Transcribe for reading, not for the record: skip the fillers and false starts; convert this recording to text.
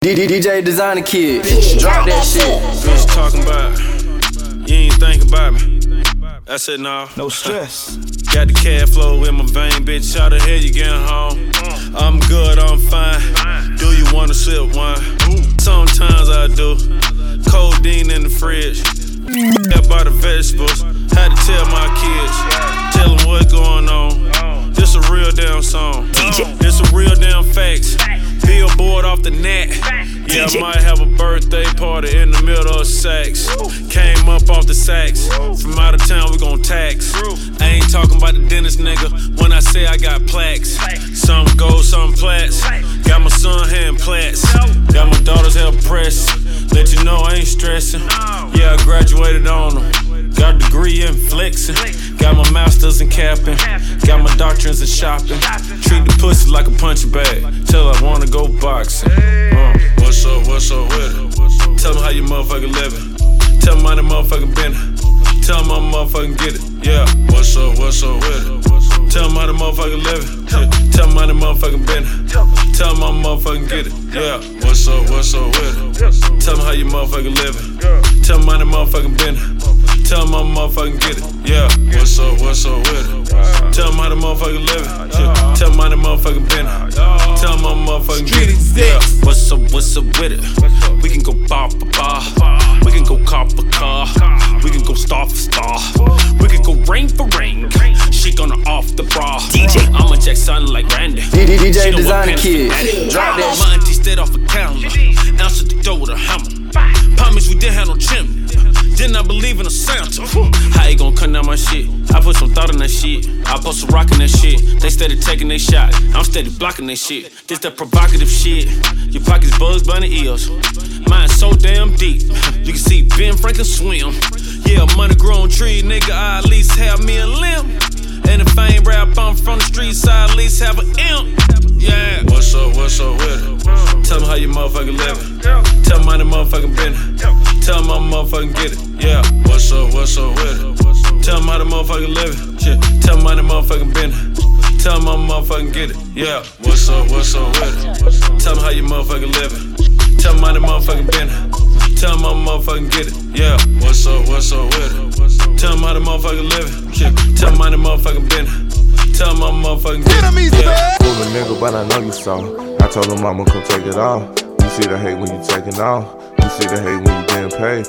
DJ Designer Kid, drop that shit. Bitch talking about, you ain't thinking about me. I said no. No stress. Got the cash flow in my vein, bitch. How the hell you getting home? I'm good, I'm fine. Do you wanna sip wine? Sometimes I do. Codeine in the fridge. By the vegetables. Had to tell my kids. Tell them what's going on. This a real damn song. This a real damn facts. Billboard off the net. Yeah, I might have a birthday party in the middle of Saks. Came up off the Saks. From out of town, we gon' tax. I ain't talking about the dentist, nigga. When I say I got plaques, some gold, some plats. Got my son hand plats. Got my daughter's hair pressed. Let you know I ain't stressing. Yeah, I graduated on them. Got a degree in flexing. Got my masters in capping. Got my doctrines in shopping. Treat the pussy like a punching bag till I wanna go boxing. What's up with it? Tell me how you motherfucking living. Tell me how the motherfucking been. Tell me how the motherfucking get it. Yeah, what's up with it? Tell me how the motherfucking living. Tell me how the motherfucking been. Tell me how the motherfucking get it. Yeah, what's up with it? Tell me how you motherfucking living. Tell me how the motherfucking been. Tell me how the motherfucking get it. Yeah, what's up with it? Tell me how the motherfucking living. Tell me how the motherfucking been. Tell me how the motherfucking get it. Yeah, what's up with it? We can go bar for bar. We can go car for car. We can go star for star. We can go rain for rain. She gonna off the bra. I'ma check something like Randy. DJ Designer Kid, drop that shit. My auntie stayed off a calendar. Answered the door with a hammer. Promise we didn't have no chimney. Did not believe in a Santa. How you gon' cut down my shit? I put some thought in that shit. I post some rockin' that shit. They steady taking their shot. I'm steady blocking that shit. This that provocative shit. Your pockets bugs bunny ears. Mine so damn deep. You can see Ben Franklin swim. Yeah, money grown tree, nigga. I at least have me a limb. And if I ain't rap, I'm from the streets, I at least have an imp. Yeah. What's up with it? Tell me how you motherfucking living. Tell me how the motherfucking been. Tell me how the motherfucking get it. Yeah. What's up with it? Tell me how the motherfucking living. Tell me how the motherfucking been. Tell me how the motherfucking get it. Yeah. What's up with it? Tell me how you motherfucking living. Tell me how the motherfucking been. Tell me how the motherfucking get it. Yeah. What's up with it? Tell me how the motherfucking living. Tell me how the motherfucking been. Tell me how the motherfucking get it. Yeah. Cool a nigga, but I know you saw. I told him I'ma come take it off. You see the hate when you taking off. You see the hate when you getting paid.